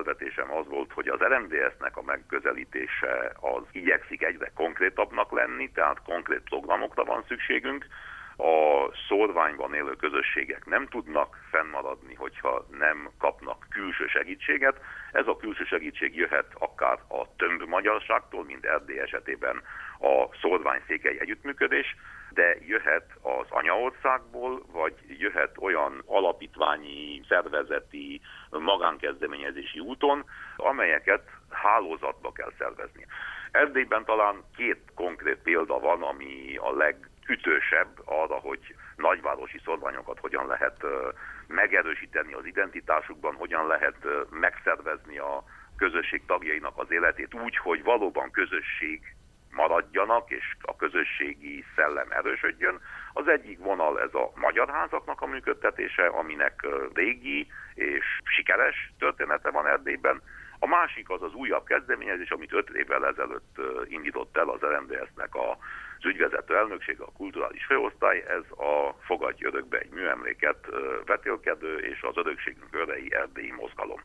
felvetésem az volt, hogy az RMDSZ-nek a megközelítése az igyekszik egyre konkrétabbnak lenni, tehát konkrét programokra van szükségünk. A szórványban élő közösségek nem tudnak fennmaradni, hogyha nem kapnak külső segítséget. Ez a külső segítség jöhet akár a tömb magyarságtól, mint Erdély esetében a szórványszékely együttműködés, de jöhet az anyaországból, vagy jöhet olyan alapítványi, szervezeti, magánkezdeményezési úton, amelyeket hálózatba kell szervezni. Erdélyben talán 2 konkrét példa van, ami a legütősebb arra, hogy nagyvárosi szórványokat hogyan lehet megerősíteni az identitásukban, hogyan lehet megszervezni a közösség tagjainak az életét úgy, hogy valóban közösség maradjanak, és a közösségi szellem erősödjön. Az egyik vonal ez a magyar házaknak a működtetése, aminek régi és sikeres története van Erdélyben. A másik az újabb kezdeményezés, amit 5 évvel ezelőtt indított el az RMDSZ-nek az ügyvezető elnöksége, a kulturális főosztály, ez a Fogadj örökbe egy műemléket vetélkedő és az örökségünk örei erdélyi mozgalom.